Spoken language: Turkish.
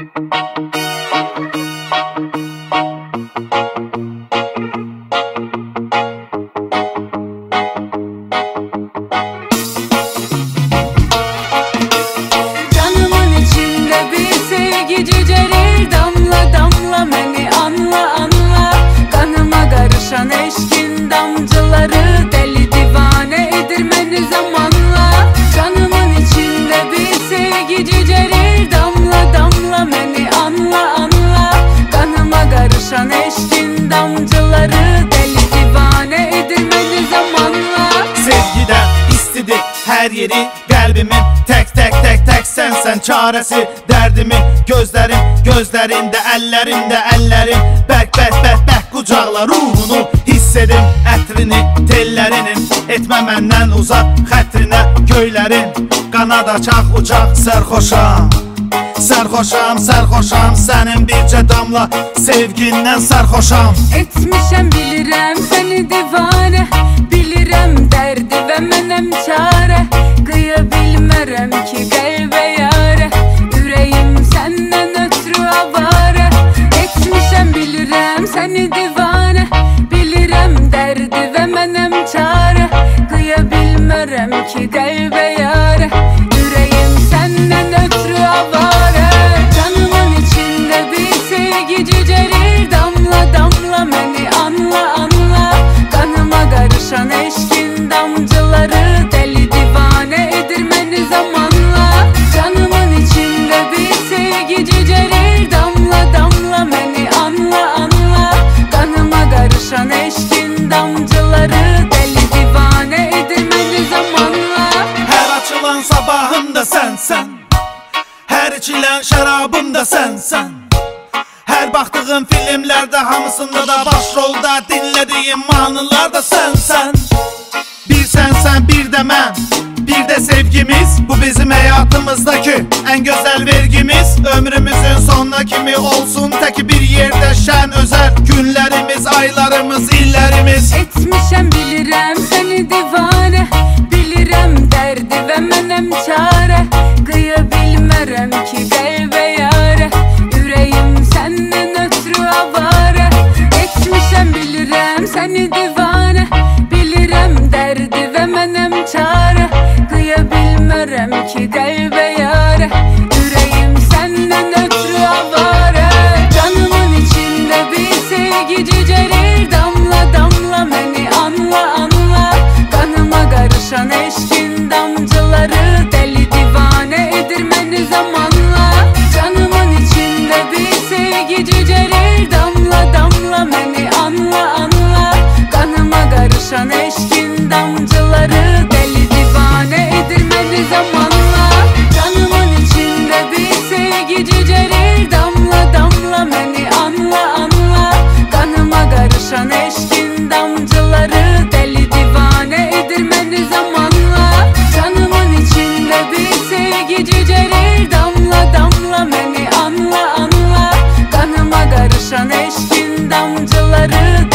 Cücerir damla damla beni anla anla. Kanıma karışan eşkin damcıları deli divane edir beni zamanla. Canımın içinde bir sevgi cücerir damla damla beni anla anla. Kanıma karışan eşkin damcıları deli divane edir beni zamanla. Sevgiden istedi her yeri kalbimin, tek sen çaresi derdimi. Gözlerinde ellerimde ellerim, bək qucaqla ruhunu hiss edim. Ətrini tellərinin etmə məndən uzaq, xətrinə göylərin qanad açaq uçaq. Sərxoşam sənin bircə damla sevgindən sərxoşam. Etmişəm bilirəm səni divane, bilirəm dərdi və mənəm çare. Qıya bilmərəm ki qəlbə yare, ürəyim səndən ötürü avare. Etmişəm bilirəm səni divane, bilirəm dərdi və mənəm çare. Qıya bilmərəm ki qəlbə yare, ürəyim səndən ötürü avare. Canımın içində bir sevgi cücerir damla damla beni anla anla. Kanıma karışan eşkin damcıları deli divane edir beni zamanla. Canımın içinde bir sevgi cücerir damla damla beni anla anla. Kanıma karışan eşkin damcıları deli divane edir beni zamanla. Her açılan sabahım da sensen, her içilen şarabım da sensen. Her baktığım filmlerde hamısında da başrolda dinlediğim mahnılar da sensen. Bir sensen bir de mən, bir de sevgimiz. Bu bizim hayatımızdaki en güzel vergimiz. Ömrümüzün sonuna kimi olsun tek bir yerde şen özel günlerimiz, aylarımız, illerimiz. Etmişəm bilirəm səni divane, bilirəm dərdi və mənəm çare. Qıya bilmərəm ki qəlbə yare, ürəyim səndən ötürü avare. Etmişəm bilirəm səni divane, bilirəm dərdi və mənəm çare. Qıya bilmərəm ki qəlbə yare, ürəyim səndən ötürü avare. Canımın içində bir sevgi cücerir damla damla beni anla anla. Kanıma karışan eşkin damcıları deli divane edir beni zamanla. Canımın içinde bir sevgi cücerir damla damla beni anla anla. Kanıma karışan eşkin damcıları deli divane edir beni zamanla. Canımın içinde bir sevgi cücerir damla damla beni anla anla. Kanıma karışan eşkin damcıları deli divane edir beni zamanla. Canımın içinde bir sevgi cücerir damla damla beni anla anla. Kanıma karışan eşkin damcıları